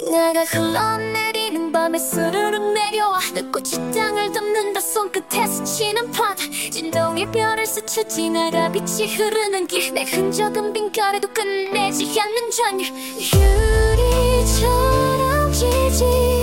징하가 흘러내리는 밤에 스르륵 내려와 눈꽃이 땅을 덮는다. 손끝에 스치는 바다 진동이 별을 스쳐 지나가 빛이 흐르는 길. 내 흔적은 빈결에도 끝내지 않는 전율. 유리처럼 지지